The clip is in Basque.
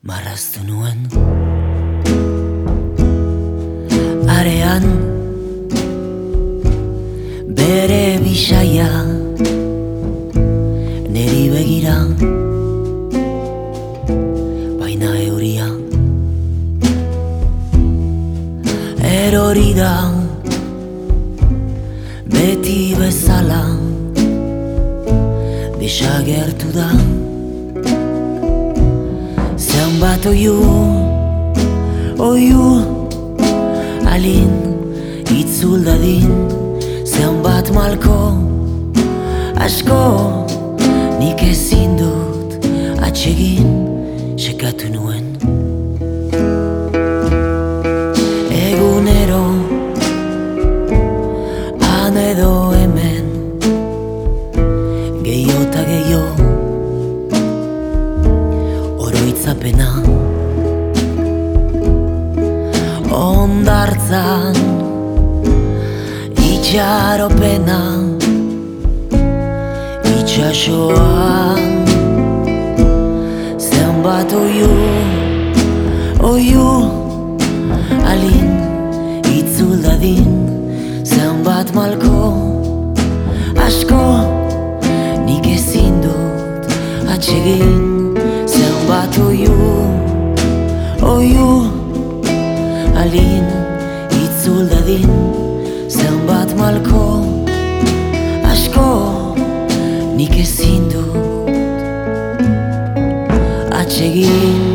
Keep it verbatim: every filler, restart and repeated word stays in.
marraztu nuen arean bere bisaia neri begira, baina euria erori da beti bezala desagertu da. Zenbat oiu, oiu alin itzul dadin, zenbat malko asko nik ezin dut atsegin, sekatu nuen egunero han edo hemen, gehiago eta gehiago oroitzapena ondartzan itxaropena itxasoan zenbat oiu, oiu alin itzul dadin, zenbat malko asko nik ezin dut atsegin, zenbat oiu, oiu alin itzul dadin, zenbat malko asko nik ezin dut atsegin.